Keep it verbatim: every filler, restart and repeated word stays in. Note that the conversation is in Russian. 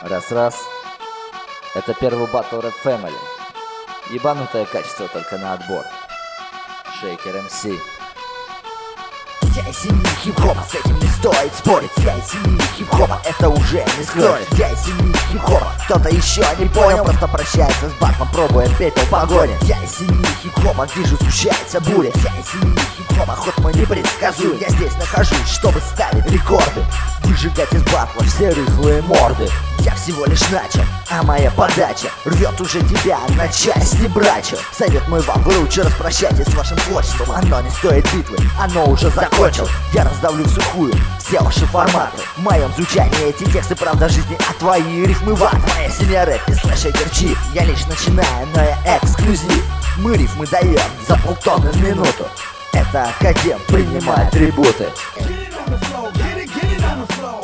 Раз-раз. Это первый батл рэп Family. Ебанутое качество только на отбор. Шейкер эм си. Я из семьи хип-хопа, с этим не стоит спорить. Я из семьи хип-хопа, это уже не скроет. Я из семьи хип-хопа, кто-то еще не понял, просто прощается с батлом, пробуя пепел погони. Я из семьи хип-хопа, вижу, сгущается буря. Я из семьи хип-хопа, ход мой непредсказуем. Я здесь нахожусь, чтобы ставить рекорды, выжигать из батла все рыхлые морды. Я всего лишь начал, а моя подача рвет уже тебя на части, братья. Совет мой вам, вы лучше распрощайтесь с вашим творчеством. Оно не стоит битвы, оно уже закончил. Я раздавлю в сухую все ваши форматы. В моем звучании эти тексты правда жизни, а твои рифмы в ад. Моя семья рэп и слэшер чип. Я лишь начинаю, но я эксклюзив. Мы рифмы даем за полтонны в минуту. Это Академ принимает трибуты. Get it on the floor, get it, get it on the floor.